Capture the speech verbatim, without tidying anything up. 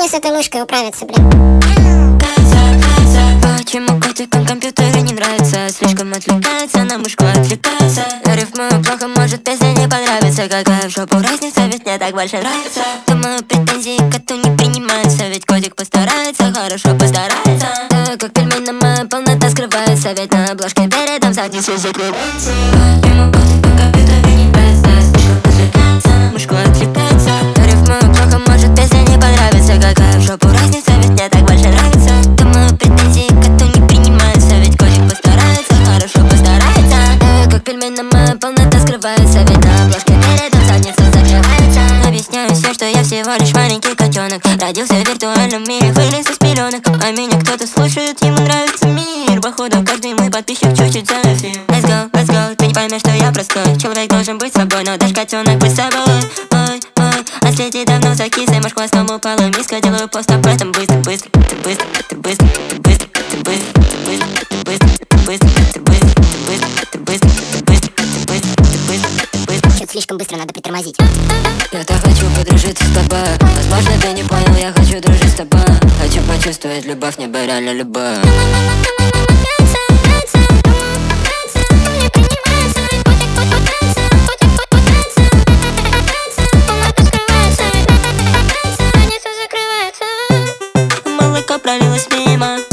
мне с этой мышкой управиться, блин? Почему котикам компьютеры не нравятся? Слишком отвлекается, на мышку отвлекается. Я рифмую плохо, может песня не понравится. Какая в жопу разница, ведь мне так больше нравится. Думаю, претензии к коту не принимаются, ведь котик постарается, хорошо постарается. Да, как пельмень, моя полнота скрывается, ведь на обложке передом задницу закрывается. Ему котикам компьютеры не нравятся, слишком отвлекается, на мышку отвлекается. Я рифмую плохо, может песня не понравится. Какая в жопу разница, ведь мне так больше нравится. Думаю, претензии к коту не принимаются, ведь котик постарается, хорошо постарается. Да, как пельмень, моя полнота скрывается, ведь на обложке передом задница закрывается. Объясняю все, что я всего лишь маленький котенок. Родился в виртуальном мире, вылез из пеленок. А меня кто-то слушает, ему нравится мир. Походу каждый мой подписчик чуть-чуть зависит. Let's go, let's go, ты не поймешь, что я простой. Человек должен быть собой, но даже котенок быть собой. Ой, ой, а следи давно закисли, маш хвостом упала миска. Делаю пост об этом быстро, быстро, ты быстро, ты быстро, ты быстро, ты быстро, ты быстро, ты быстро, ты быстро, ты быстро, ты быстро, ты быстро, ты быстро, ты быстро, ты быстро. Чё-то слишком быстро, надо притормозить. Я так хочу подружиться с тобой. Возможно, ты не понял, я хочу дружить с тобой. Хочу почувствовать любовь, небо реально любовь. Молоко пролилось мимо.